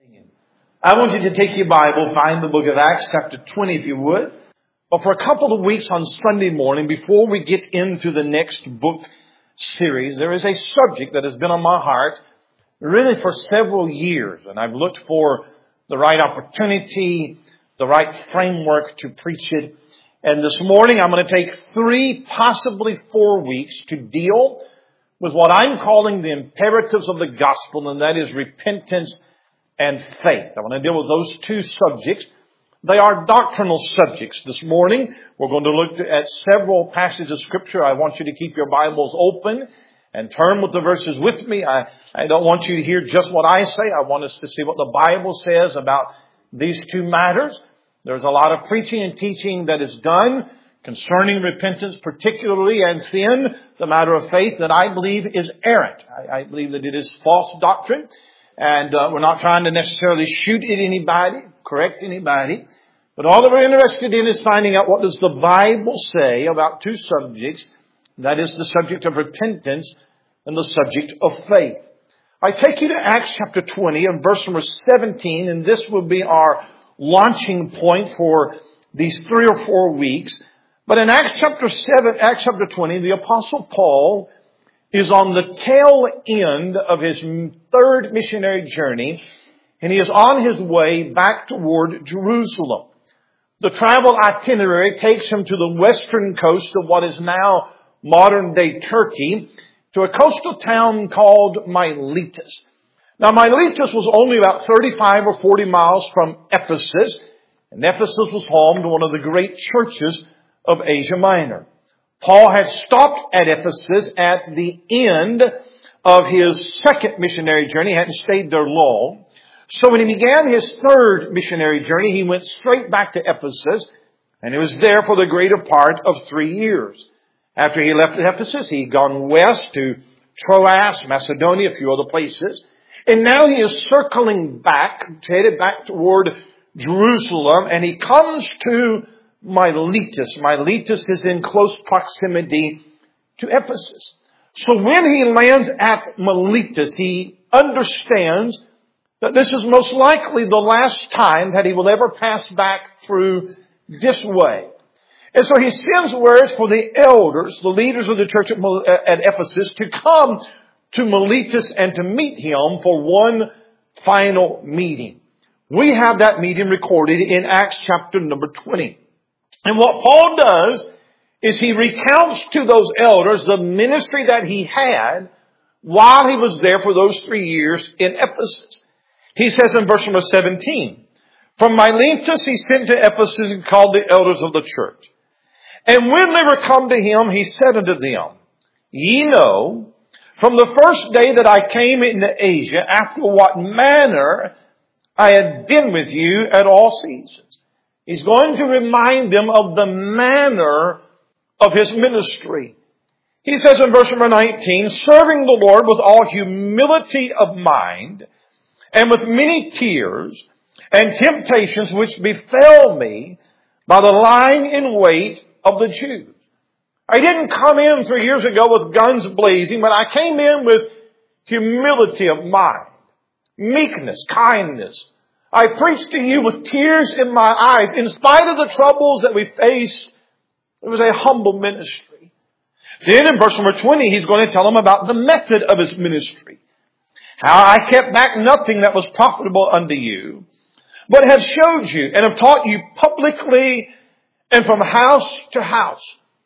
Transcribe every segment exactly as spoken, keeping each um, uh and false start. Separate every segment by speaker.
Speaker 1: I want you to take your Bible, find the book of Acts, chapter twenty, if you would. But for a couple of weeks on Sunday morning, before we get into the next book series, there is a subject that has been on my heart really for several years. And I've looked for the right opportunity, the right framework to preach it. And this morning, I'm going to take three, possibly four weeks to deal with what I'm calling the imperatives of the gospel, and that is repentance and faith. I want to deal with those two subjects. They are doctrinal subjects. This morning, we're going to look at several passages of Scripture. I want you to keep your Bibles open and turn with the verses with me. I, I don't want you to hear just what I say. I want us to see what the Bible says about these two matters. There's a lot of preaching and teaching that is done concerning repentance particularly, and sin, the matter of faith, that I believe is errant. I, I believe that it is false doctrine. And uh, we're not trying to necessarily shoot at anybody, correct anybody. But all that we're interested in is finding out what does the Bible say about two subjects. That is the subject of repentance and the subject of faith. I take you to Acts chapter twenty and verse number seventeen. And this will be our launching point for these three or four weeks. But in Acts chapter seven, Acts chapter twenty, the Apostle Paul is on the tail end of his third missionary journey, and he is on his way back toward Jerusalem. The travel itinerary takes him to the western coast of what is now modern-day Turkey, to a coastal town called Miletus. Now, Miletus was only about thirty-five or forty miles from Ephesus, and Ephesus was home to one of the great churches of Asia Minor. Paul had stopped at Ephesus at the end of his second missionary journey. He hadn't stayed there long. So when he began his third missionary journey, he went straight back to Ephesus, and he was there for the greater part of three years. After he left Ephesus, he had gone west to Troas, Macedonia, a few other places. And now he is circling back, headed back toward Jerusalem, and he comes to Miletus. Miletus is in close proximity to Ephesus. So when he lands at Miletus, he understands that this is most likely the last time that he will ever pass back through this way. And so he sends words for the elders, the leaders of the church at, at Ephesus, to come to Miletus and to meet him for one final meeting. We have that meeting recorded in Acts chapter number twenty. And what Paul does is he recounts to those elders the ministry that he had while he was there for those three years in Ephesus. He says in verse number seventeen, from Miletus he sent to Ephesus and called the elders of the church. And when they were come to him, he said unto them, ye know, from the first day that I came into Asia, after what manner I had been with you at all seasons. He's going to remind them of the manner of his ministry. He says in verse number nineteen, serving the Lord with all humility of mind and with many tears and temptations which befell me by the lying in wait of the Jews. I didn't come in three years ago with guns blazing, but I came in with humility of mind, meekness, kindness. I preached to you with tears in my eyes. In spite of the troubles that we faced, it was a humble ministry. Then in verse number twenty, he's going to tell them about the method of his ministry. How I kept back nothing that was profitable unto you, but have showed you and have taught you publicly and from house to house.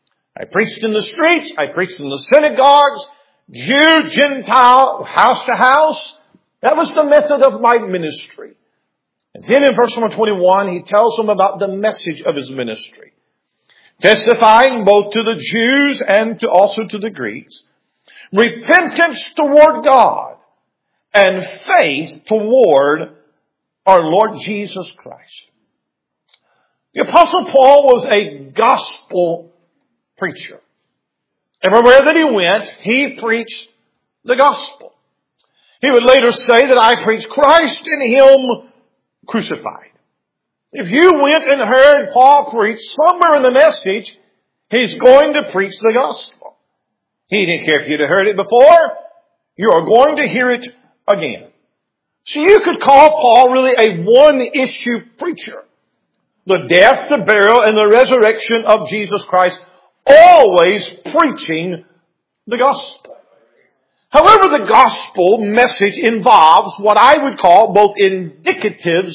Speaker 1: I preached in the streets. I preached in the synagogues, Jew, Gentile, house to house. That was the method of my ministry. And then in verse number twenty-one, he tells them about the message of his ministry. Testifying both to the Jews and to also to the Greeks. Repentance toward God and faith toward our Lord Jesus Christ. The Apostle Paul was a gospel preacher. Everywhere that he went, he preached the gospel. He would later say that I preach Christ and Him crucified. If you went and heard Paul preach somewhere in the message, he's going to preach the gospel. He didn't care if you'd have heard it before. You are going to hear it again. So you could call Paul really a one-issue preacher. The death, the burial, and the resurrection of Jesus Christ, always preaching the gospel. However, the gospel message involves what I would call both indicatives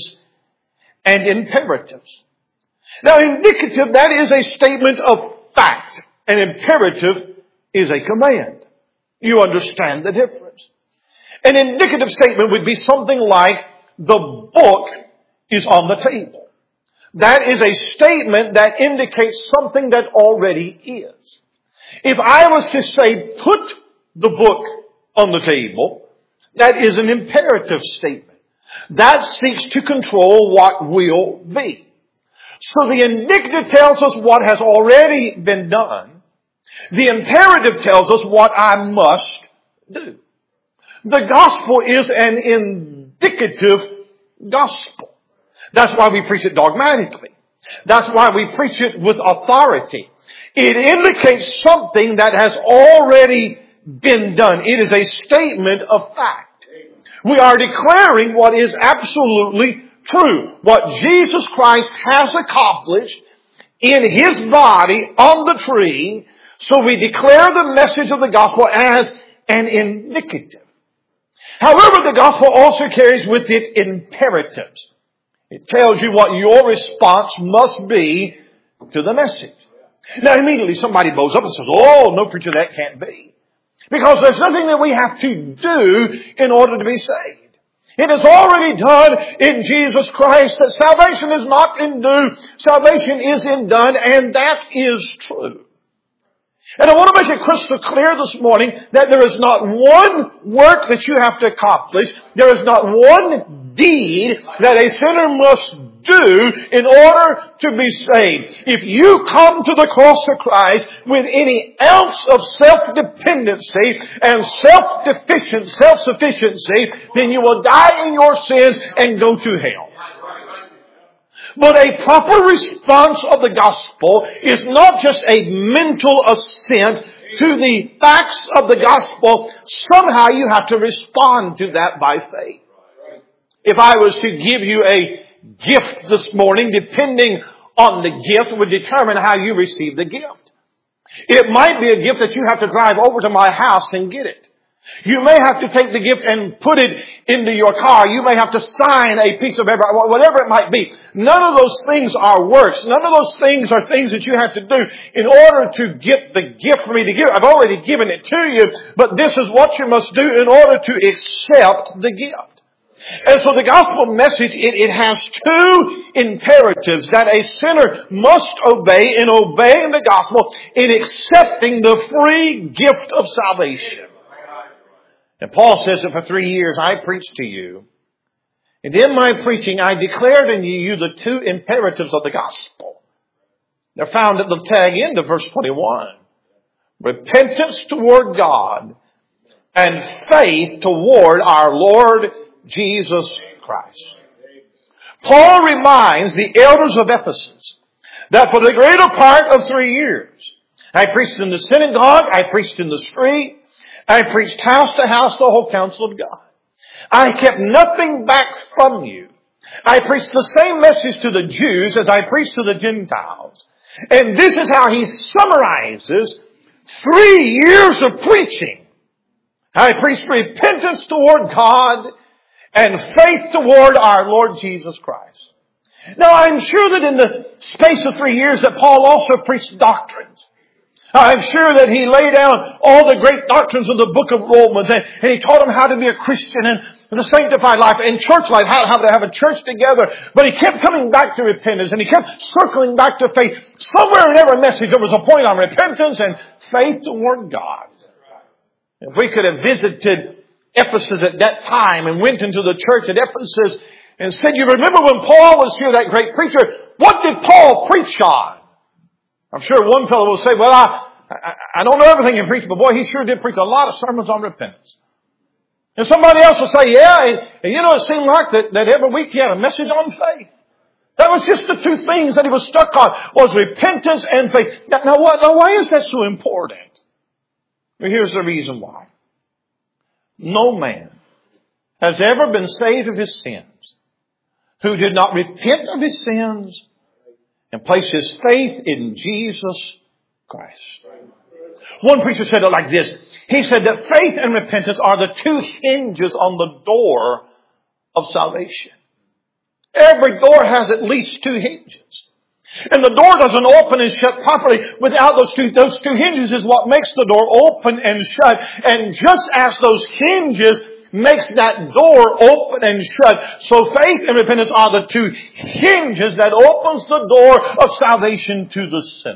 Speaker 1: and imperatives. Now, indicative, that is a statement of fact. And imperative is a command. You understand the difference. An indicative statement would be something like, the book is on the table. That is a statement that indicates something that already is. If I was to say, put the book on the table, that is an imperative statement. That seeks to control what will be. So the indicative tells us what has already been done. The imperative tells us what I must do. The gospel is an indicative gospel. That's why we preach it dogmatically. That's why we preach it with authority. It indicates something that has already been done. It is a statement of fact. We are declaring what is absolutely true. What Jesus Christ has accomplished in His body on the tree. So we declare the message of the gospel as an indicative. However, the gospel also carries with it imperatives. It tells you what your response must be to the message. Now immediately somebody blows up and says, oh, no, preacher, that can't be. Because there's nothing that we have to do in order to be saved. It is already done in Jesus Christ. That salvation is not in do, salvation is in done, and that is true. And I want to make it crystal clear this morning that there is not one work that you have to accomplish. There is not one deed that a sinner must do in order to be saved. If you come to the cross of Christ with any ounce of self-dependency and self-deficient, self-sufficiency, then you will die in your sins and go to hell. But a proper response of the gospel is not just a mental assent to the facts of the gospel. Somehow you have to respond to that by faith. If I was to give you a gift this morning, depending on the gift would determine how you receive the gift. It might be a gift that you have to drive over to my house and get it. You may have to take the gift and put it into your car. You may have to sign a piece of paper, whatever it might be. None of those things are works. None of those things are things that you have to do in order to get the gift for me to give. I've already given it to you, but this is what you must do in order to accept the gift. And so the gospel message, it, it has two imperatives that a sinner must obey in obeying the gospel, in accepting the free gift of salvation. And Paul says that for three years I preached to you. And in my preaching I declared unto you the two imperatives of the gospel. They're found at the tag end of verse twenty-one. Repentance toward God and faith toward our Lord Jesus Christ. Paul reminds the elders of Ephesus that for the greater part of three years, I preached in the synagogue, I preached in the street, I preached house to house the whole counsel of God. I kept nothing back from you. I preached the same message to the Jews as I preached to the Gentiles. And this is how he summarizes three years of preaching. I preached repentance toward God and faith toward our Lord Jesus Christ. Now I'm sure that in the space of three years that Paul also preached doctrines. I'm sure that he laid down all the great doctrines of the book of Romans, and, and he taught them how to be a Christian and the sanctified life and church life, how, how to have a church together. But he kept coming back to repentance and he kept circling back to faith. Somewhere in every message there was a point on repentance and faith toward God. If we could have visited Ephesus at that time and went into the church at Ephesus and said, you remember when Paul was here, that great preacher, what did Paul preach on? I'm sure one fellow will say, well, I, I, I don't know everything he preached, but boy, he sure did preach a lot of sermons on repentance. And somebody else will say, yeah, and, and you know, it seemed like that, that every week he had a message on faith. That was just the two things that he was stuck on, was repentance and faith. Now, now, what, now why is that so important? Well, here's the reason why. No man has ever been saved of his sins, who did not repent of his sins and place his faith in Jesus Christ. One preacher said it like this. He said that faith and repentance are the two hinges on the door of salvation. Every door has at least two hinges. And the door doesn't open and shut properly without those two, those two hinges is what makes the door open and shut. And just as those hinges makes that door open and shut, so faith and repentance are the two hinges that opens the door of salvation to the sinner.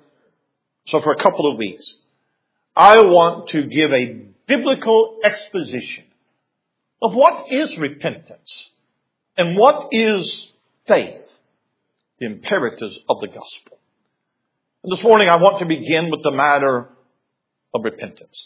Speaker 1: So for a couple of weeks, I want to give a biblical exposition of what is repentance and what is faith, the imperatives of the gospel. And this morning I want to begin with the matter of repentance.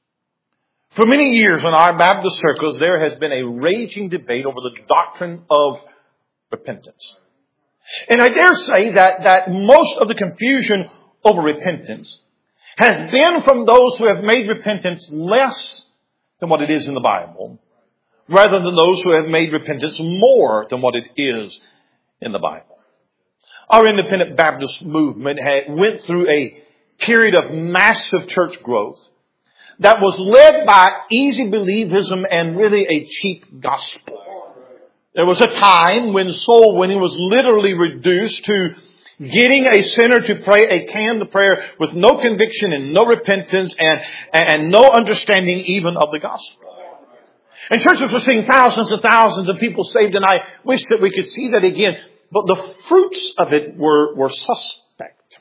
Speaker 1: For many years in our Baptist circles, there has been a raging debate over the doctrine of repentance. And I dare say that, that most of the confusion over repentance has been from those who have made repentance less than what it is in the Bible, rather than those who have made repentance more than what it is in the Bible. Our independent Baptist movement had went through a period of massive church growth that was led by easy believism and really a cheap gospel. There was a time when soul winning was literally reduced to getting a sinner to pray a canned prayer with no conviction and no repentance and, and no understanding even of the gospel. And churches were seeing thousands and thousands of people saved, and I wish that we could see that again. But the fruits of it were, were suspect.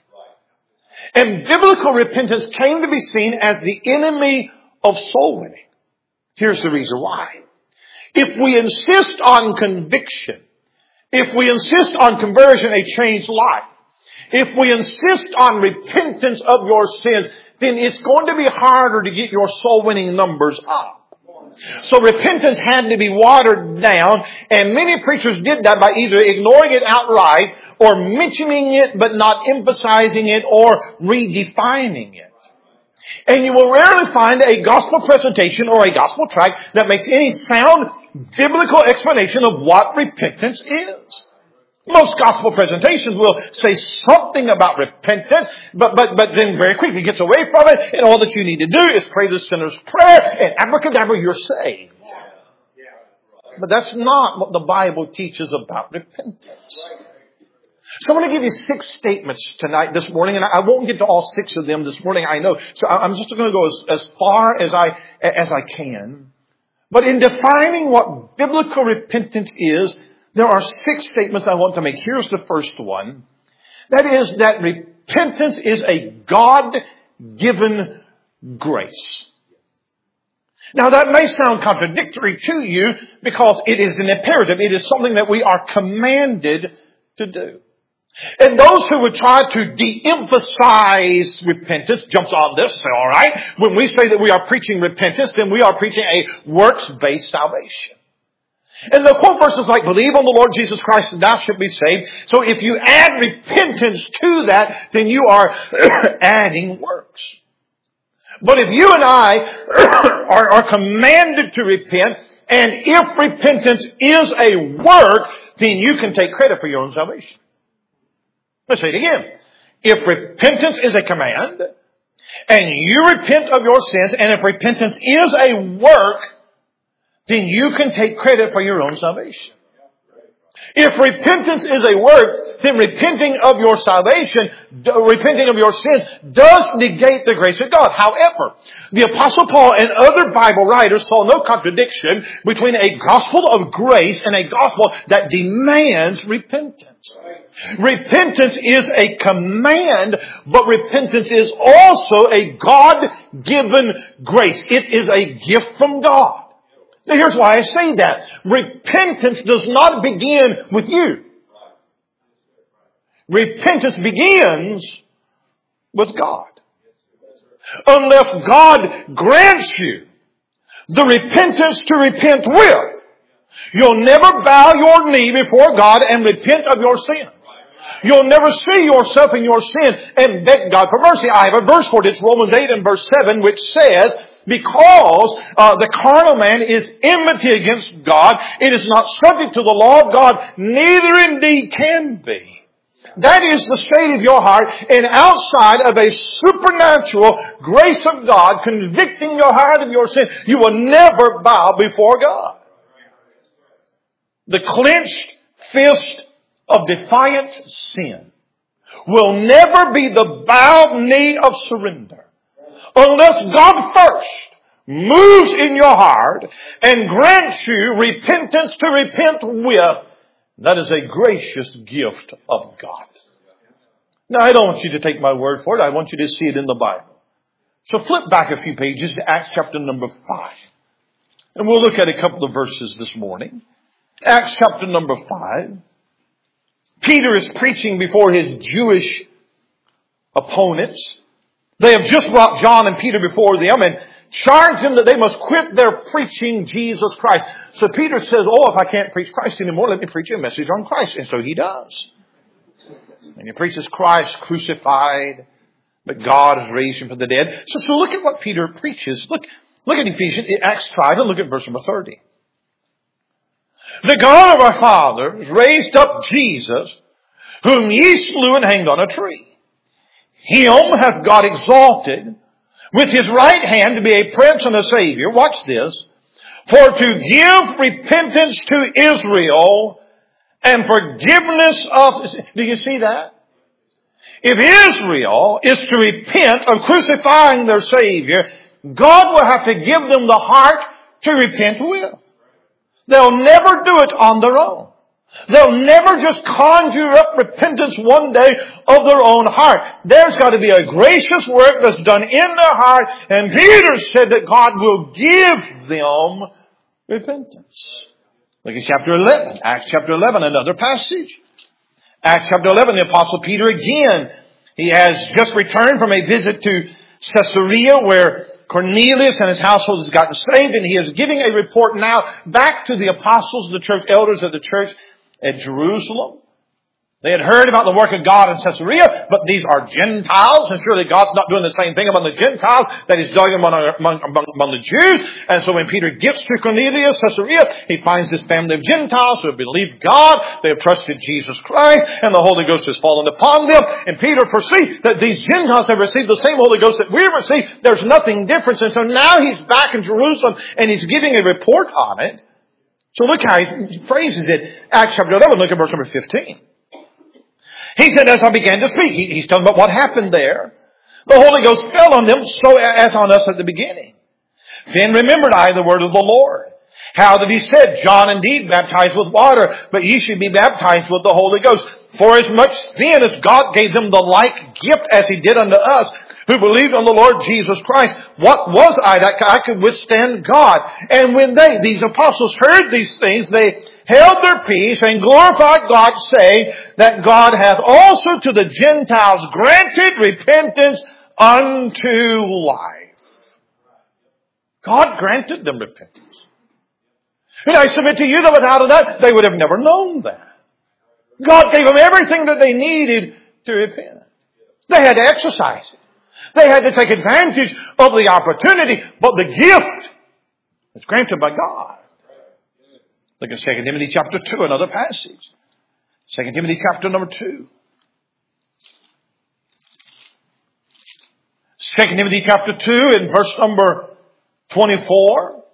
Speaker 1: And biblical repentance came to be seen as the enemy of soul winning. Here's the reason why. If we insist on conviction, if we insist on conversion, a changed life, if we insist on repentance of your sins, then it's going to be harder to get your soul winning numbers up. So repentance had to be watered down, and many preachers did that by either ignoring it outright or mentioning it but not emphasizing it or redefining it. And you will rarely find a gospel presentation or a gospel tract that makes any sound biblical explanation of what repentance is. Most gospel presentations will say something about repentance, but, but, but then very quickly gets away from it, and all that you need to do is pray the sinner's prayer, and abracadabra, you're saved. But that's not what the Bible teaches about repentance. So I'm going to give you six statements tonight, this morning, and I won't get to all six of them this morning, I know. So I'm just going to go as, as far as I, as I can. But in defining what biblical repentance is, there are six statements I want to make. Here's the first one. That is that repentance is a God-given grace. Now that may sound contradictory to you because it is an imperative. It is something that we are commanded to do. And those who would try to de-emphasize repentance jumps on this, say, all right, when we say that we are preaching repentance, then we are preaching a works-based salvation. And the quote verses like, believe on the Lord Jesus Christ and thou shalt be saved. So if you add repentance to that, then you are adding works. But if you and I are, are commanded to repent, and if repentance is a work, then you can take credit for your own salvation. Let's say it again. If repentance is a command, and you repent of your sins, and if repentance is a work, then you can take credit for your own salvation. If repentance is a work, then repenting of your salvation, repenting of your sins, does negate the grace of God. However, the Apostle Paul and other Bible writers saw no contradiction between a gospel of grace and a gospel that demands repentance. Repentance is a command, but repentance is also a God-given grace. It is a gift from God. Now here's why I say that. Repentance does not begin with you. Repentance begins with God. Unless God grants you the repentance to repent with, you'll never bow your knee before God and repent of your sin. You'll never see yourself in your sin and beg God for mercy. I have a verse for it. It's Romans eight and verse seven, which says, Because uh, the carnal man is enmity against God. It is not subject to the law of God, neither indeed can be. That is the state of your heart, and outside of a supernatural grace of God convicting your heart of your sin, you will never bow before God. The clenched fist of defiant sin will never be the bowed knee of surrender unless God first moves in your heart and grants you repentance to repent with. That is a gracious gift of God. Now, I don't want you to take my word for it. I want you to see it in the Bible. So flip back a few pages to Acts chapter number five. And we'll look at a couple of verses this morning. Acts chapter number five. Peter is preaching before his Jewish opponents. They have just brought John and Peter before them and charged them that they must quit their preaching Jesus Christ. So Peter says, oh, if I can't preach Christ anymore, let me preach a message on Christ. And so he does. And he preaches Christ crucified, but God has raised him from the dead. So, so look at what Peter preaches. Look, look at Ephesians, Acts five, and look at verse number thirty. The God of our fathers raised up Jesus, whom ye slew and hanged on a tree. Him hath God exalted with his right hand to be a prince and a savior. Watch this. For to give repentance to Israel and forgiveness of... Do you see that? If Israel is to repent of crucifying their Savior, God will have to give them the heart to repent with. They'll never do it on their own. They'll never just conjure up repentance one day of their own heart. There's got to be a gracious work that's done in their heart. And Peter said that God will give them repentance. Look at chapter eleven. Acts chapter eleven, another passage. Acts chapter eleven, the Apostle Peter again. He has just returned from a visit to Caesarea where Cornelius and his household has gotten saved, and he is giving a report now back to the apostles, the church elders of the church at Jerusalem. They had heard about the work of God in Caesarea, but these are Gentiles, and surely God's not doing the same thing among the Gentiles that He's doing among, among, among, among the Jews. And so when Peter gets to Cornelius, Caesarea, he finds this family of Gentiles who have believed God, they have trusted Jesus Christ, and the Holy Ghost has fallen upon them. And Peter foresees that these Gentiles have received the same Holy Ghost that we received. There's nothing different. And so now he's back in Jerusalem, and he's giving a report on it. So look how he phrases it. Acts chapter eleven, look at verse number fifteen. He said, as I began to speak, he, he's talking about what happened there. The Holy Ghost fell on them so as on us at the beginning. Then remembered I the word of the Lord. How that he said, John indeed baptized with water, but ye should be baptized with the Holy Ghost. For as much then as God gave them the like gift as he did unto us, who believed on the Lord Jesus Christ, what was I that I could withstand God? And when they, these apostles, heard these things, they held their peace and glorified God, saying that God hath also to the Gentiles granted repentance unto life. God granted them repentance. And I submit to you that without that, they would have never known that. God gave them everything that they needed to repent. They had to exercise it. They had to take advantage of the opportunity, but the gift was granted by God. Look at Second Timothy chapter two, another passage. Second Timothy chapter number two. Second Timothy chapter two in verse number twenty-four.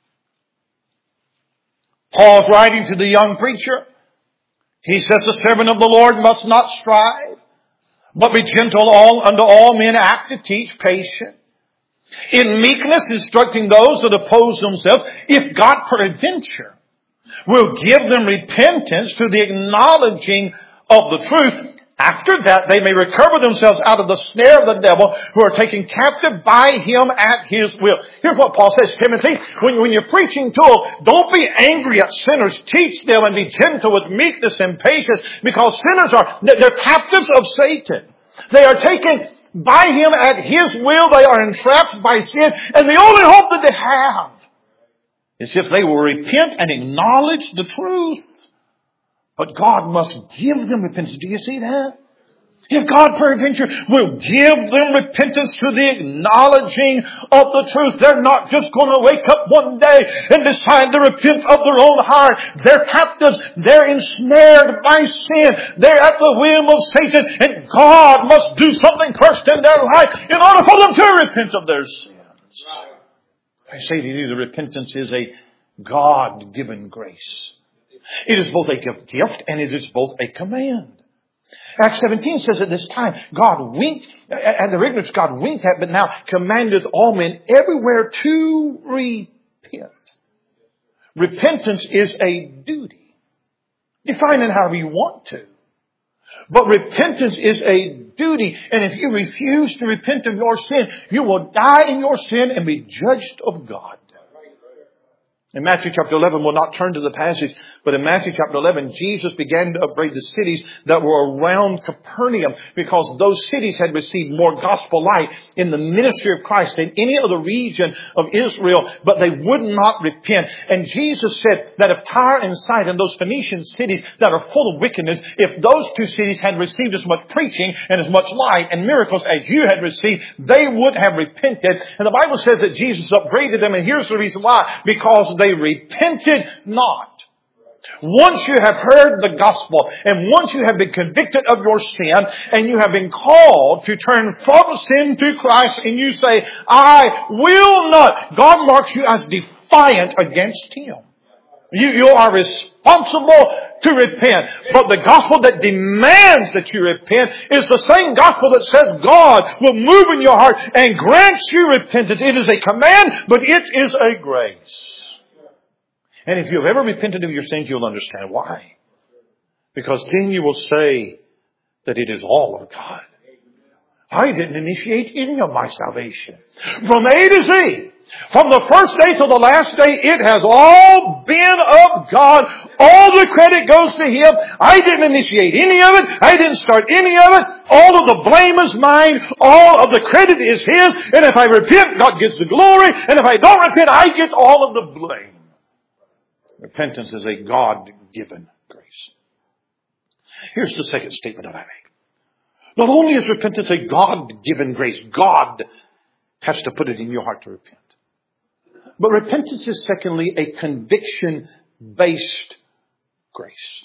Speaker 1: Paul's writing to the young preacher. He says, the servant of the Lord must not strive, but be gentle all unto all men, apt to teach, patient, in meekness instructing those that oppose themselves, if God peradventure will give them repentance to the acknowledging of the truth. After that, they may recover themselves out of the snare of the devil, who are taken captive by him at his will. Here's what Paul says, Timothy, when, when you're preaching to them, don't be angry at sinners. Teach them and be gentle with meekness and patience, because sinners are, they're captives of Satan. They are taken by him at his will. They are entrapped by sin, and the only hope that they have is if they will repent and acknowledge the truth. But God must give them repentance. Do you see that? If God peradventure will give them repentance through the acknowledging of the truth, they're not just going to wake up one day and decide to repent of their own heart. They're captives. They're ensnared by sin. They're at the whim of Satan. And God must do something first in their life in order for them to repent of their sins. I say to you, the repentance is a God-given grace. It is both a gift and it is both a command. Acts seventeen says at this time, God winked, and the ignorance God winked at, but now commandeth all men everywhere to repent. Repentance is a duty. Define it however you want to. But repentance is a duty. And if you refuse to repent of your sin, you will die in your sin and be judged of God. In Matthew chapter eleven, we'll not turn to the passage, but in Matthew chapter eleven, Jesus began to upbraid the cities that were around Capernaum because those cities had received more gospel light in the ministry of Christ than any other region of Israel, but they would not repent. And Jesus said that if Tyre and Sidon, those Phoenician cities that are full of wickedness, if those two cities had received as much preaching and as much light and miracles as you had received, they would have repented. And the Bible says that Jesus upbraided them, and here's the reason why. Because they repented not. Once you have heard the gospel and once you have been convicted of your sin and you have been called to turn from sin to Christ and you say, I will not. God marks you as defiant against Him. You, you are responsible to repent. But the gospel that demands that you repent is the same gospel that says God will move in your heart and grants you repentance. It is a command, but it is a grace. And if you've ever repented of your sins, you'll understand why. Because then you will say that it is all of God. I didn't initiate any of my salvation. From A to Z, from the first day to the last day, it has all been of God. All the credit goes to Him. I didn't initiate any of it. I didn't start any of it. All of the blame is mine. All of the credit is His. And if I repent, God gets the glory. And if I don't repent, I get all of the blame. Repentance is a God-given grace. Here's the second statement I make. Not only is repentance a God-given grace, God has to put it in your heart to repent. But repentance is secondly a conviction-based grace.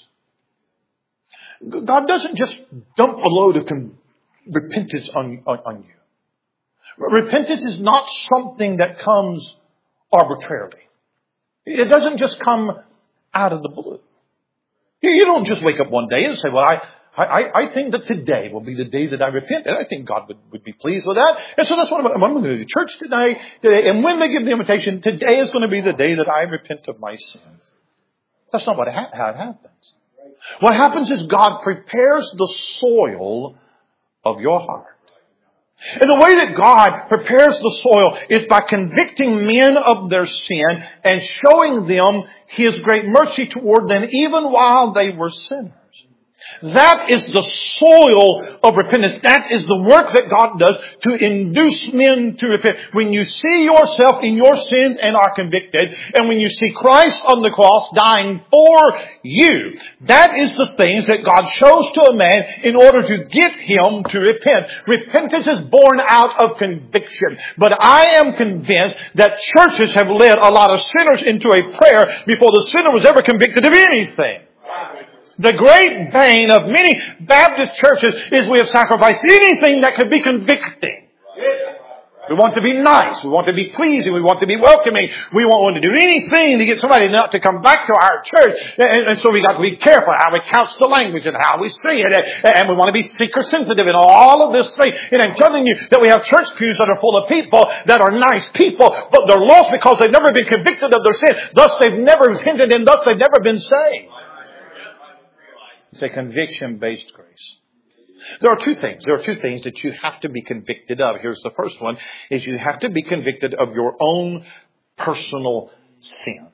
Speaker 1: God doesn't just dump a load of con- repentance on, on, on you. Repentance is not something that comes arbitrarily. It doesn't just come out of the blue. You don't just wake up one day and say, well, I, I, I think that today will be the day that I repent. And I think God would, would be pleased with that. And so that's what I'm, I'm going to do to church today, today. And when they give the invitation, today is going to be the day that I repent of my sins. That's not what ha- how it happens. What happens is God prepares the soil of your heart. And the way that God prepares the soil is by convicting men of their sin and showing them His great mercy toward them even while they were sinners. That is the soil of repentance. That is the work that God does to induce men to repent. When you see yourself in your sins and are convicted, and when you see Christ on the cross dying for you, that is the things that God shows to a man in order to get him to repent. Repentance is born out of conviction. But I am convinced that churches have led a lot of sinners into a prayer before the sinner was ever convicted of anything. The great bane of many Baptist churches is we have sacrificed anything that could be convicting. We want to be nice. We want to be pleasing. We want to be welcoming. We want to do anything to get somebody not to come back to our church. And, and so we got to be careful how we couch the language and how we say it. And, and we want to be seeker sensitive and all of this thing. And I'm telling you that we have church pews that are full of people that are nice people, but they're lost because they've never been convicted of their sin. Thus they've never repented and thus they've never been saved. It's a conviction-based grace. There are two things. There are two things that you have to be convicted of. Here's the first one, is you have to be convicted of your own personal sin.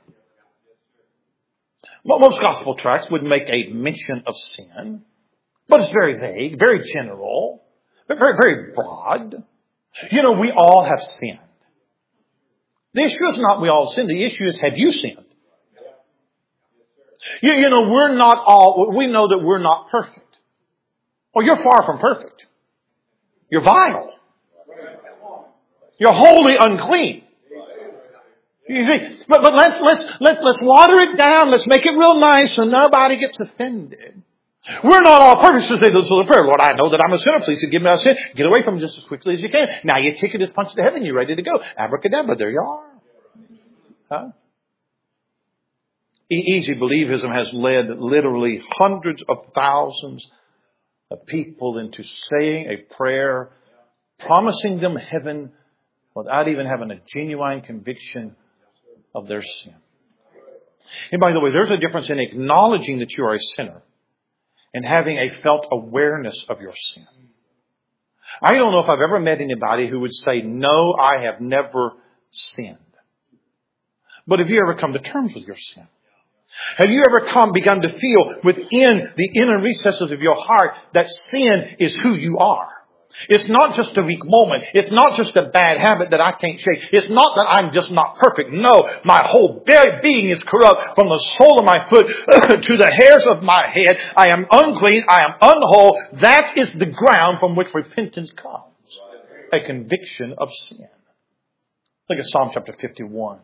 Speaker 1: Well, most gospel tracts would make a mention of sin, but it's very vague, very general, very, very broad. You know, we all have sinned. The issue is not we all sinned. The issue is, have you sinned? You, you know, we're not all, we know that we're not perfect. Well, you're far from perfect. You're vile. You're wholly unclean. You see, but, but let's, let's, let's, let's water it down. Let's make it real nice so nobody gets offended. We're not all perfect. So say this little prayer. Lord, I know that I'm a sinner. Please forgive me my sin. Get away from it just as quickly as you can. Now your ticket is punched to heaven. You're ready to go. Abracadabra. There you are. Huh? Easy believism has led literally hundreds of thousands of people into saying a prayer, promising them heaven without even having a genuine conviction of their sin. And by the way, there's a difference in acknowledging that you are a sinner and having a felt awareness of your sin. I don't know if I've ever met anybody who would say, no, I have never sinned. But have you ever come to terms with your sin? Have you ever come, begun to feel within the inner recesses of your heart that sin is who you are? It's not just a weak moment. It's not just a bad habit that I can't shake. It's not that I'm just not perfect. No, my whole being is corrupt from the sole of my foot to the hairs of my head. I am unclean. I am unwhole. That is the ground from which repentance comes. A conviction of sin. Look at Psalm chapter fifty-one.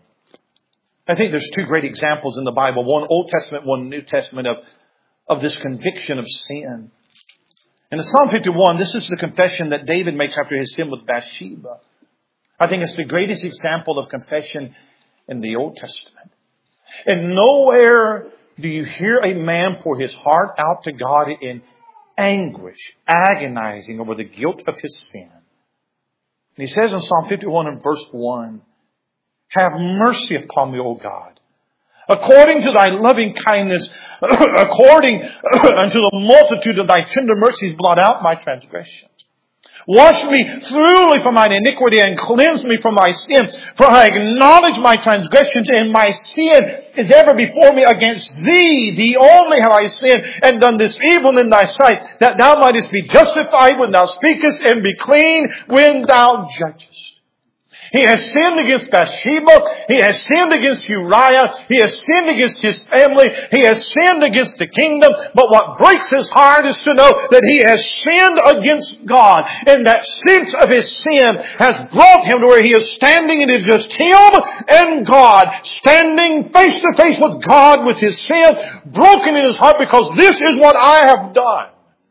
Speaker 1: I think there's two great examples in the Bible. One Old Testament, one New Testament of, of this conviction of sin. And in Psalm fifty-one, this is the confession that David makes after his sin with Bathsheba. I think it's the greatest example of confession in the Old Testament. And nowhere do you hear a man pour his heart out to God in anguish, agonizing over the guilt of his sin. And he says in Psalm fifty-one and verse one, have mercy upon me, O God. According to thy loving kindness, according unto the multitude of thy tender mercies, blot out my transgressions. Wash me thoroughly from mine iniquity and cleanse me from my sin. For I acknowledge my transgressions, and my sin is ever before me. Against thee, thee only have I sinned and done this evil in thy sight, that thou mightest be justified when thou speakest and be clean when thou judgest. He has sinned against Bathsheba. He has sinned against Uriah. He has sinned against his family. He has sinned against the kingdom. But what breaks his heart is to know that he has sinned against God. And that sense of his sin has brought him to where he is standing, and it is just him and God, standing face to face with God with his sin, broken in his heart because this is what I have done.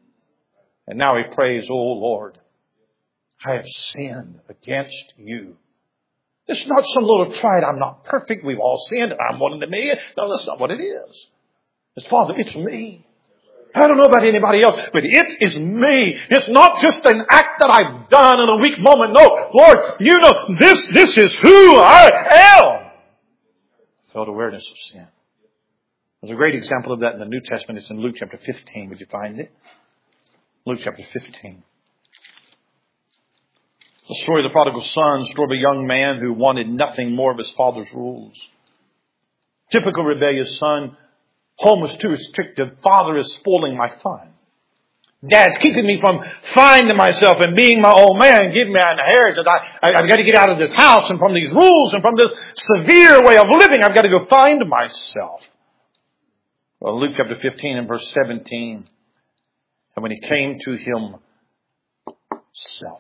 Speaker 1: And now he prays, oh Lord, I have sinned against you. It's not some little try. I'm not perfect. We've all sinned. I'm one of the million. No, that's not what it is. It's, Father, it's me. I don't know about anybody else, but it is me. It's not just an act that I've done in a weak moment. No, Lord, you know, this, this is who I am. Felt awareness of sin. There's a great example of that in the New Testament. It's in Luke chapter fifteen. Would you find it? Luke chapter fifteen. The story of the prodigal son, the story of a young man who wanted nothing more of his father's rules. Typical rebellious son. Home was too restrictive. Father is spoiling my fun. Dad's keeping me from finding myself and being my old man. Give me an inheritance. I, I, I've got to get out of this house and from these rules and from this severe way of living. I've got to go find myself. Well, Luke chapter fifteen and verse seventeen. And when he came to himself.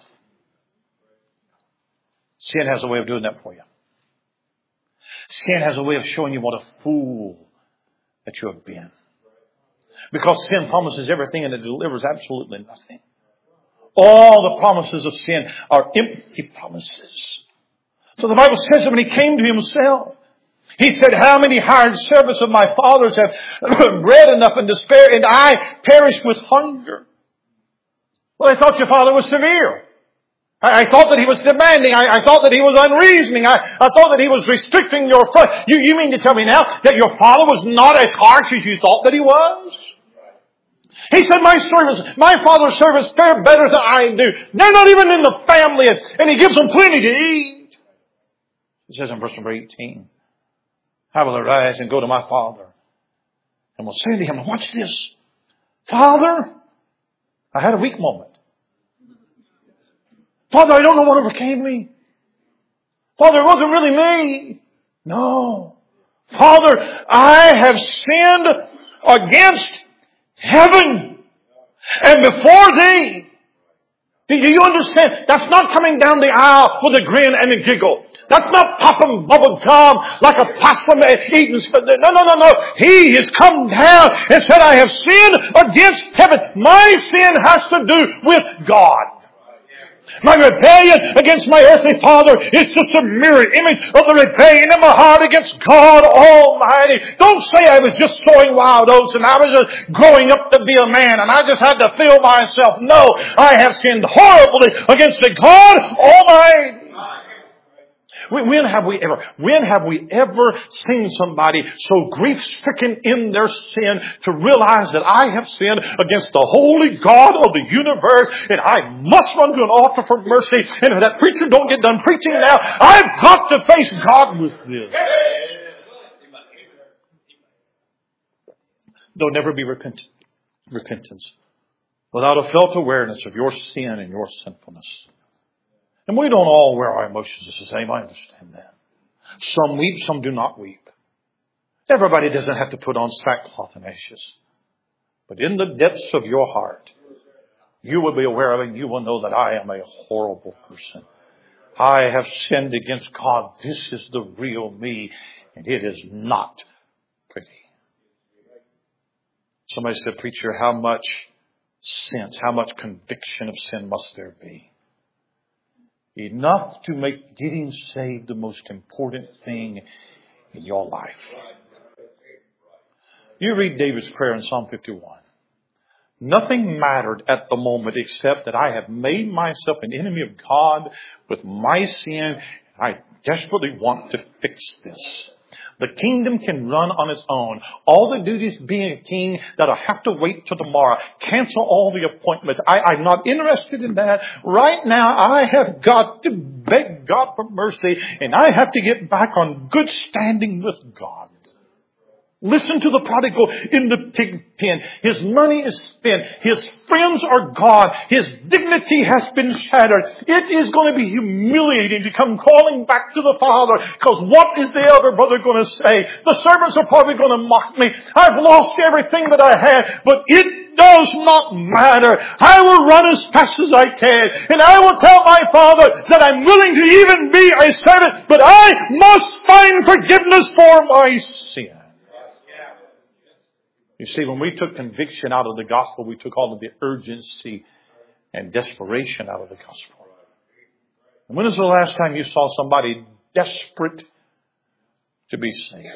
Speaker 1: Sin has a way of doing that for you. Sin has a way of showing you what a fool that you have been. Because sin promises everything and it delivers absolutely nothing. All the promises of sin are empty promises. So the Bible says that when he came to himself, he said, how many hired servants of my father's have bread enough and to spare, and I perish with hunger? Well, I thought your father was severe. I, I thought that he was demanding. I, I thought that he was unreasoning. I, I thought that he was restricting your flesh. You, you mean to tell me now that your father was not as harsh as you thought that he was? He said, my servants, my father's servants fare better than I do. They're not even in the family, and he gives them plenty to eat. He says in verse number eighteen, I will arise and go to my father, and will say to him, watch this, Father, I had a weak moment. Father, I don't know what overcame me. Father, it wasn't really me. No. Father, I have sinned against heaven. And before thee. Do you understand? That's not coming down the aisle with a grin and a giggle. That's not popping bubble gum like a possum eating. No, no, no, no. He has come down and said, I have sinned against heaven. My sin has to do with God. My rebellion against my earthly father is just a mirror image of the rebellion in my heart against God Almighty. Don't say I was just sowing wild oats and I was just growing up to be a man and I just had to feel myself. No, I have sinned horribly against the God Almighty. When have we ever, when have we ever seen somebody so grief-stricken in their sin to realize that I have sinned against the holy God of the universe and I must run to an altar for mercy, and if that preacher don't get done preaching now, I've got to face God with this. There'll never be repent, repentance without a felt awareness of your sin and your sinfulness. And we don't all wear our emotions the same. I understand that. Some weep, some do not weep. Everybody doesn't have to put on sackcloth and ashes. But in the depths of your heart, you will be aware of it and you will know that I am a horrible person. I have sinned against God. This is the real me, and it is not pretty. Somebody said, preacher, how much sense, how much conviction of sin must there be? Enough to make getting saved the most important thing in your life. You read David's prayer in Psalm fifty-one. Nothing mattered at the moment except that I have made myself an enemy of God with my sin. I desperately want to fix this. The kingdom can run on its own. All the duties being a king that I have to wait till tomorrow. Cancel all the appointments. I, I'm not interested in that. Right now I have got to beg God for mercy and I have to get back on good standing with God. Listen to the prodigal in the pig pen. His money is spent. His friends are gone. His dignity has been shattered. It is going to be humiliating to come calling back to the father, because what is the elder brother going to say? The servants are probably going to mock me. I've lost everything that I had, but it does not matter. I will run as fast as I can, and I will tell my father that I'm willing to even be a servant, but I must find forgiveness for my sin. You see, when we took conviction out of the gospel, we took all of the urgency and desperation out of the gospel. And when was the last time you saw somebody desperate to be saved?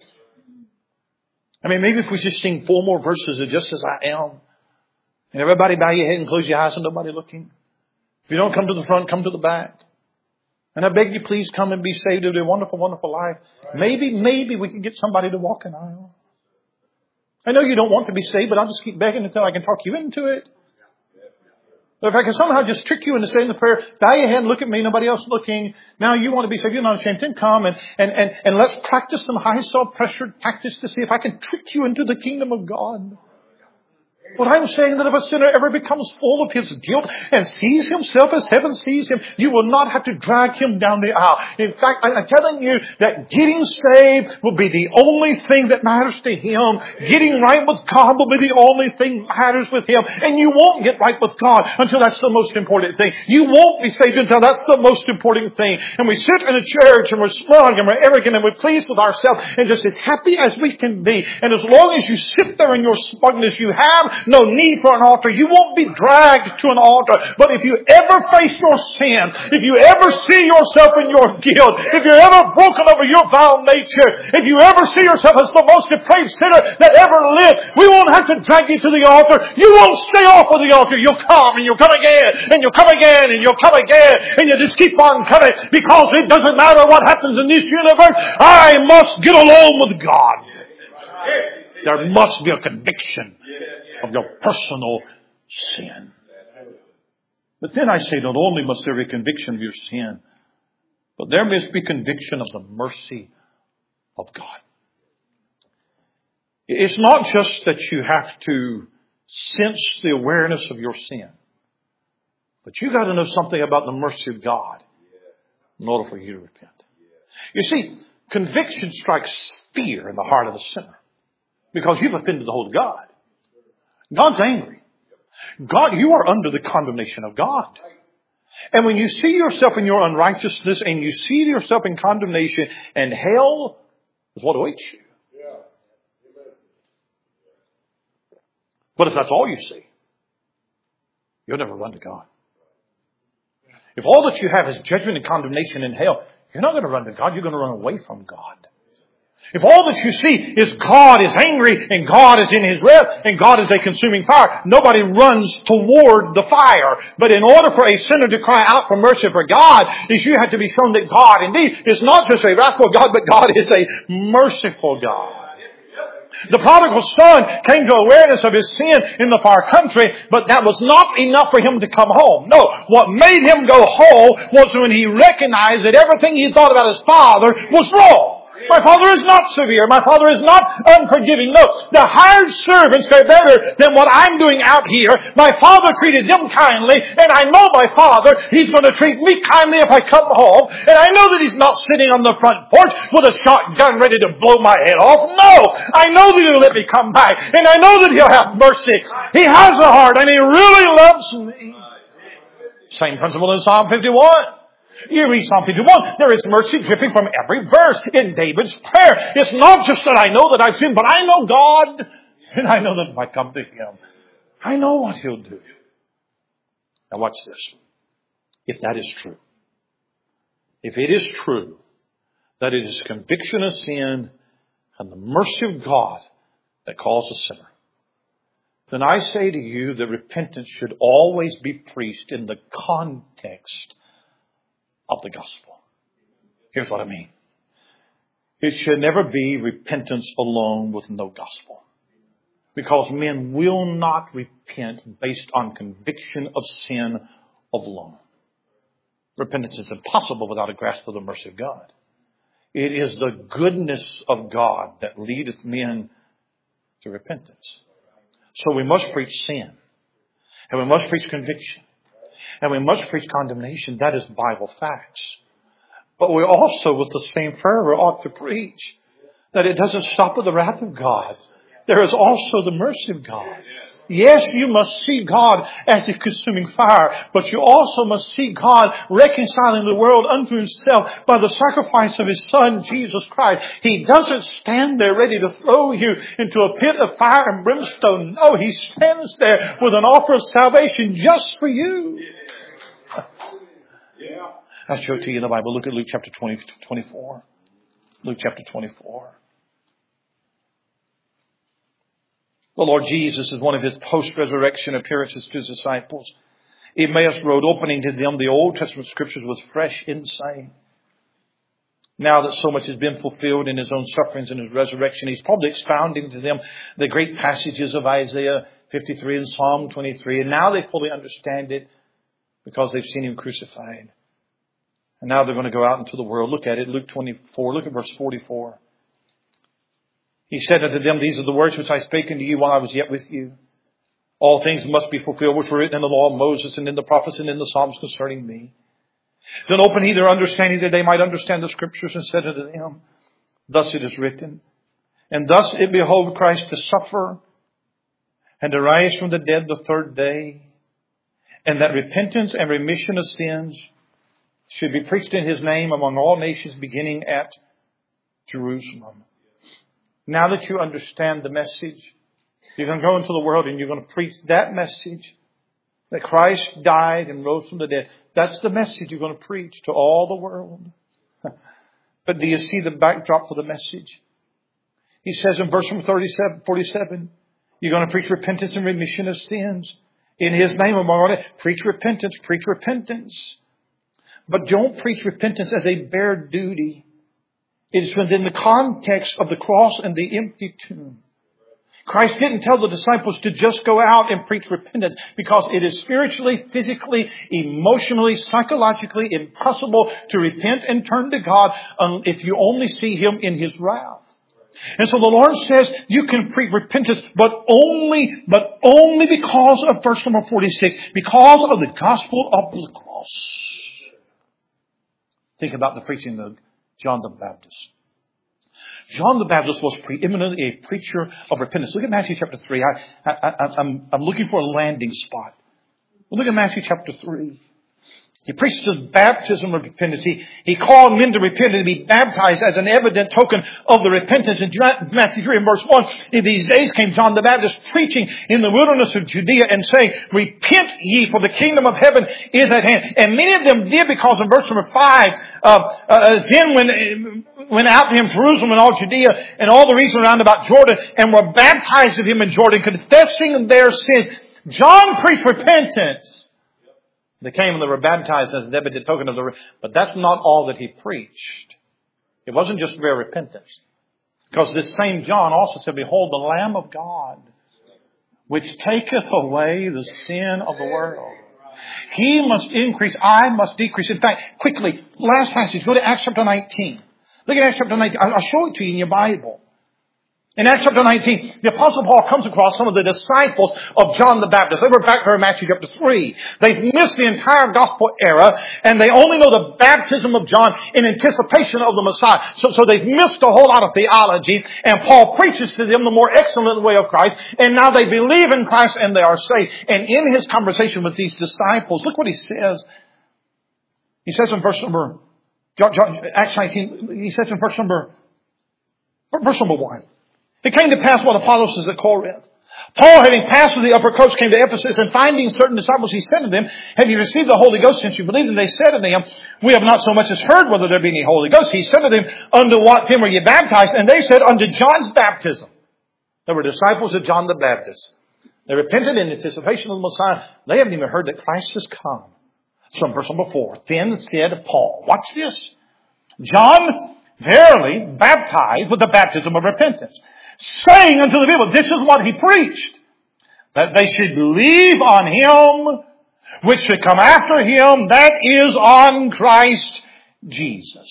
Speaker 1: I mean, maybe if we just sing four more verses of Just As I Am, and everybody bow your head and close your eyes and nobody looking. If you don't come to the front, come to the back. And I beg you, please come and be saved. It'll be a wonderful, wonderful life. Maybe, maybe we can get somebody to walk an aisle. I know you don't want to be saved, but I'll just keep begging until I can talk you into it. But if I can somehow just trick you into saying the prayer, bow your head, look at me, nobody else looking. Now you want to be saved, you're not ashamed. Then come and, and, and, and let's practice some high self-pressure tactics to see if I can trick you into the kingdom of God. What I'm saying, that if a sinner ever becomes full of his guilt and sees himself as heaven sees him, you will not have to drag him down the aisle. In fact, I'm telling you that getting saved will be the only thing that matters to him. Getting right with God will be the only thing that matters with him. And you won't get right with God until that's the most important thing. You won't be saved until that's the most important thing. And we sit in a church and we're smug and we're arrogant and we're pleased with ourselves and just as happy as we can be. And as long as you sit there in your smugness, you have no need for an altar. You won't be dragged to an altar. But if you ever face your sin, if you ever see yourself in your guilt, if you're ever broken over your foul nature, if you ever see yourself as the most depraved sinner that ever lived, we won't have to drag you to the altar. You won't stay off of the altar. You'll come and you'll come again and you'll come again and you'll come again and you just keep on coming, because it doesn't matter what happens in this universe. I must get alone with God. There must be a conviction of your personal sin. But then I say, not only must there be conviction of your sin, but there must be conviction of the mercy of God. It's not just that you have to sense the awareness of your sin, but you got to know something about the mercy of God in order for you to repent. You see, conviction strikes fear in the heart of the sinner because you've offended the Holy God. God's angry. God, you are under the condemnation of God. And when you see yourself in your unrighteousness and you see yourself in condemnation, and hell is what awaits you. But if that's all you see, you'll never run to God. If all that you have is judgment and condemnation in hell, you're not going to run to God. You're going to run away from God. If all that you see is God is angry and God is in His wrath and God is a consuming fire, nobody runs toward the fire. But in order for a sinner to cry out for mercy for God, is you have to be shown that God indeed is not just a wrathful God, but God is a merciful God. The prodigal son came to awareness of his sin in the far country, but that was not enough for him to come home. No, what made him go home was when he recognized that everything he thought about his father was wrong. My father is not severe. My father is not unforgiving. No, the hired servants are better than what I'm doing out here. My father treated them kindly, and I know my father, he's going to treat me kindly if I come home. And I know that he's not sitting on the front porch with a shotgun ready to blow my head off. No, I know that he'll let me come back, and I know that he'll have mercy. He has a heart, and he really loves me. Same principle in Psalm fifty-one. You read Psalm fifty-one, there is mercy dripping from every verse in David's prayer. It's not just that I know that I've sinned, but I know God, and I know that if I come to Him, I know what He'll do. Now watch this. If that is true, if it is true that it is conviction of sin and the mercy of God that calls a sinner, then I say to you that repentance should always be preached in the context of the gospel. Here's what I mean. It should never be repentance alone with no gospel. Because men will not repent based on conviction of sin alone. Repentance is impossible without a grasp of the mercy of God. It is the goodness of God that leadeth men to repentance. So we must preach sin. And we must preach conviction. And we must preach condemnation. That is Bible facts. But we also, with the same fervor, ought to preach that it doesn't stop with the wrath of God. There is also the mercy of God. Yes, you must see God as a consuming fire, but you also must see God reconciling the world unto Himself by the sacrifice of His Son, Jesus Christ. He doesn't stand there ready to throw you into a pit of fire and brimstone. No, He stands there with an offer of salvation just for you. I'll show it to you in the Bible. Look at Luke chapter twenty, twenty-four. Luke chapter twenty-four. The Lord Jesus, is one of His post-resurrection appearances to His disciples. Emmaus Road, opening to them the Old Testament Scriptures with fresh insight. Now that so much has been fulfilled in His own sufferings and His resurrection, He's probably expounding to them the great passages of Isaiah fifty-three and Psalm twenty-three. And now they fully understand it because they've seen Him crucified. And now they're going to go out into the world. Look at it, Luke twenty-four. Look at verse forty-four. He said unto them, these are the words which I spake unto you while I was yet with you. All things must be fulfilled which were written in the law of Moses and in the prophets and in the Psalms concerning me. Then opened He their understanding that they might understand the Scriptures, and said unto them, thus it is written, and thus it behoved Christ to suffer and to rise from the dead the third day, and that repentance and remission of sins should be preached in His name among all nations, beginning at Jerusalem. Now that you understand the message, you're going to go into the world and you're going to preach that message, that Christ died and rose from the dead. That's the message you're going to preach to all the world. But do you see the backdrop for the message? He says in verse thirty-seven, forty-seven, you're going to preach repentance and remission of sins. In His name, among all, preach repentance, preach repentance. But don't preach repentance as a bare duty. It is within the context of the cross and the empty tomb. Christ didn't tell the disciples to just go out and preach repentance because it is spiritually, physically, emotionally, psychologically impossible to repent and turn to God if you only see Him in His wrath. And so the Lord says you can preach repentance, but only, but only because of verse number forty-six, because of the gospel of the cross. Think about the preaching of John the Baptist. John the Baptist was preeminently a preacher of repentance. Look at Matthew chapter three. I, I, I, I'm, I'm looking for a landing spot. Look at Matthew chapter three. He preached the baptism of repentance. He, he called men to repent and to be baptized as an evident token of the repentance. In Matthew three and verse one, in these days came John the Baptist preaching in the wilderness of Judea and saying, repent ye, for the kingdom of heaven is at hand. And many of them did, because in verse number five, uh, uh, then when went out to him Jerusalem and all Judea and all the region around about Jordan, and were baptized of him in Jordan, confessing their sins. John preached repentance. They came and they were baptized as an evident token of the... But that's not all that he preached. It wasn't just mere repentance. Because this same John also said, behold, the Lamb of God, which taketh away the sin of the world. He must increase, I must decrease. In fact, quickly, last passage, go to Acts chapter nineteen. Look at Acts chapter nineteen. I'll show it to you in your Bible. In Acts chapter nineteen, the Apostle Paul comes across some of the disciples of John the Baptist. They were back here in Matthew chapter three. They've missed the entire gospel era, and they only know the baptism of John in anticipation of the Messiah. So, so they've missed a whole lot of theology, and Paul preaches to them the more excellent way of Christ, and now they believe in Christ and they are saved. And in his conversation with these disciples, look what he says. He says in verse number, Acts nineteen, he says in verse number, verse number one. It came to pass while Apollos was at Corinth. Paul, having passed through the upper coast, came to Ephesus, and finding certain disciples, he said to them, have you received the Holy Ghost since you believed? And they said to him, we have not so much as heard whether there be any Holy Ghost. He said to them, unto what then were ye baptized? And they said, unto John's baptism. They were disciples of John the Baptist. They repented in anticipation of the Messiah. They haven't even heard that Christ has come. So in verse number four, then said Paul, watch this. John verily baptized with the baptism of repentance, saying unto the people, this is what he preached, that they should believe on him which should come after him, that is on Christ Jesus.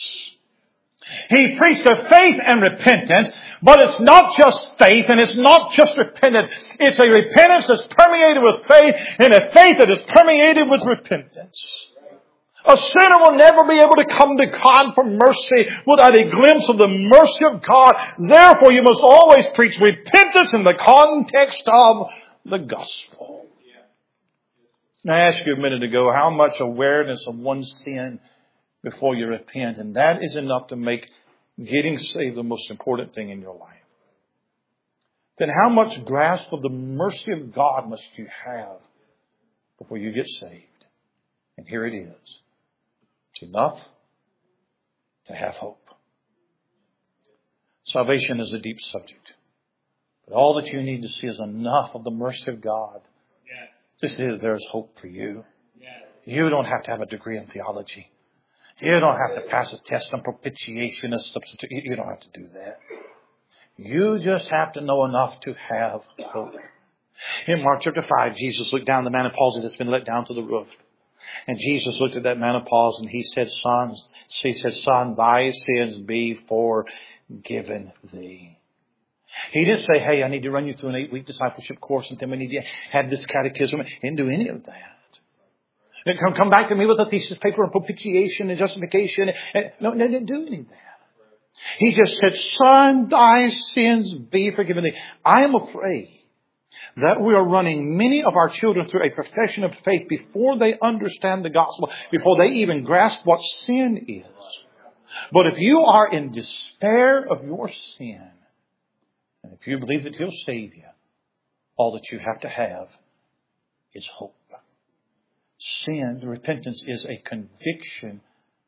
Speaker 1: He preached of faith and repentance, but it's not just faith and it's not just repentance. It's a repentance that's permeated with faith and a faith that is permeated with repentance. A sinner will never be able to come to God for mercy without a glimpse of the mercy of God. Therefore, you must always preach repentance in the context of the gospel. Now, I asked you a minute ago, how much awareness of one's sin before you repent? And that is enough to make getting saved the most important thing in your life. Then how much grasp of the mercy of God must you have before you get saved? And here it is. It's enough to have hope. Salvation is a deep subject. But all that you need to see is enough of the mercy of God. This is, there's hope for you. You don't have to have a degree in theology. You don't have to pass a test on propitiation as substitute. You don't have to do that. You just have to know enough to have hope. In Mark chapter five, Jesus looked down the man of palsy that's been let down to the roof. And Jesus looked at that man of palsy and he said, son, he said, son, thy sins be forgiven thee. He didn't say, hey, I need to run you through an eight-week discipleship course and then we need to have this catechism. He didn't do any of that. Come, come back to me with a thesis paper on propitiation and justification. No, no, didn't do any of that. He just said, son, thy sins be forgiven thee. I am afraid that we are running many of our children through a profession of faith before they understand the gospel, before they even grasp what sin is. But if you are in despair of your sin, and if you believe that He'll save you, all that you have to have is hope. Sin, repentance, is a conviction-based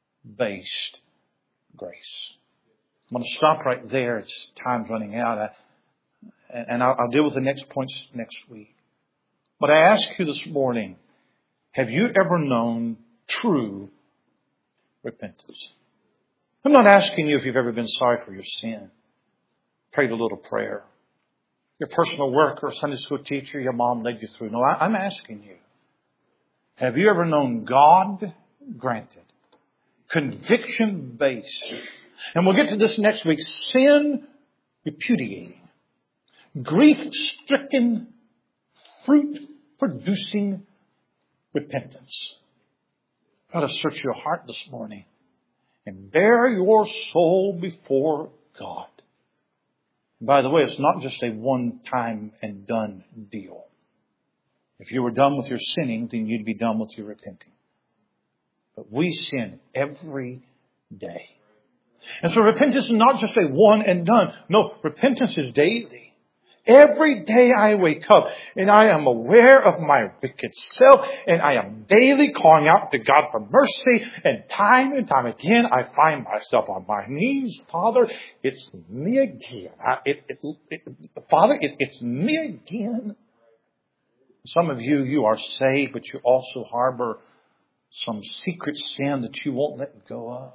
Speaker 1: grace. I'm going to stop right there. It's time's running out. I, and I'll, I'll deal with the next points next week. But I ask you this morning, have you ever known true repentance? I'm not asking you if you've ever been sorry for your sin. Prayed a little prayer. Your personal worker, Sunday school teacher, your mom led you through. No, I, I'm asking you. Have you ever known God granted, conviction-based, and we'll get to this next week, sin repudiating, grief-stricken, fruit-producing repentance? Got to search your heart this morning and bear your soul before God. By the way, it's not just a one-time and done deal. If you were done with your sinning, then you'd be done with your repenting. But we sin every day. And so repentance is not just a one and done. No, repentance is daily. Every day I wake up and I am aware of my wicked self, and I am daily calling out to God for mercy, and time and time again I find myself on my knees. Father, it's me again. I, it, it, it, Father, it, it's me again. Some of you, you are saved, but you also harbor some secret sin that you won't let go of.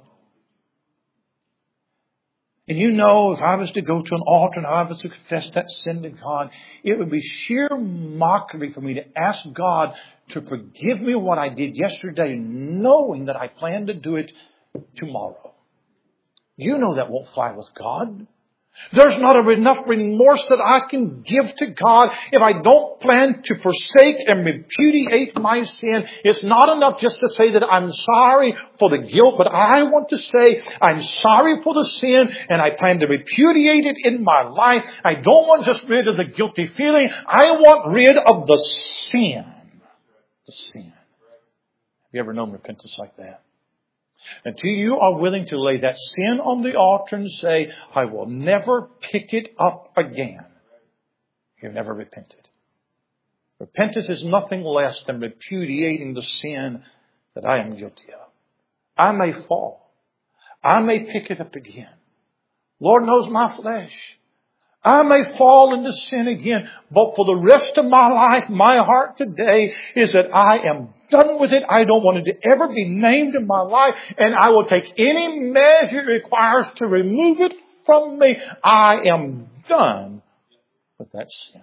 Speaker 1: And you know, if I was to go to an altar and I was to confess that sin to God, it would be sheer mockery for me to ask God to forgive me what I did yesterday, knowing that I plan to do it tomorrow. You know that won't fly with God. There's not enough remorse that I can give to God if I don't plan to forsake and repudiate my sin. It's not enough just to say that I'm sorry for the guilt, but I want to say I'm sorry for the sin and I plan to repudiate it in my life. I don't want just rid of the guilty feeling. I want rid of the sin. The sin. Have you ever known repentance like that? Until you are willing to lay that sin on the altar and say, I will never pick it up again, you've never repented. Repentance is nothing less than repudiating the sin that I am guilty of. I may fall. I may pick it up again. Lord knows my flesh. I may fall into sin again, but for the rest of my life, my heart today is that I am done with it. I don't want it to ever be named in my life, and I will take any measure it requires to remove it from me. I am done with that sin.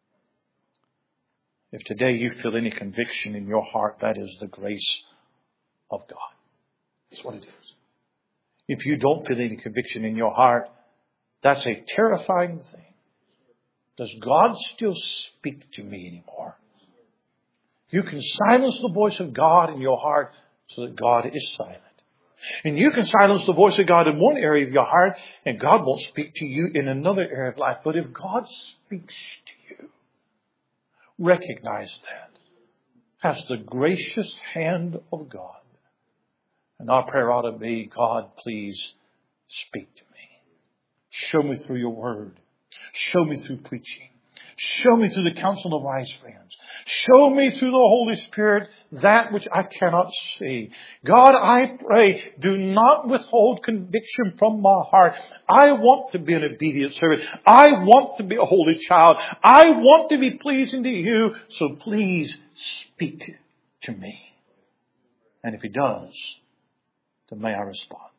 Speaker 1: If today you feel any conviction in your heart, that is the grace of God. That's what it is. If you don't feel any conviction in your heart, that's a terrifying thing. Does God still speak to me anymore? You can silence the voice of God in your heart so that God is silent. And you can silence the voice of God in one area of your heart and God won't speak to you in another area of life. But if God speaks to you, recognize that as the gracious hand of God. And our prayer ought to be, God, please speak to me. Show me through your word. Show me through preaching. Show me through the counsel of wise friends. Show me through the Holy Spirit that which I cannot see. God, I pray, do not withhold conviction from my heart. I want to be an obedient servant. I want to be a holy child. I want to be pleasing to you. So please speak to me. And if he does, then may I respond.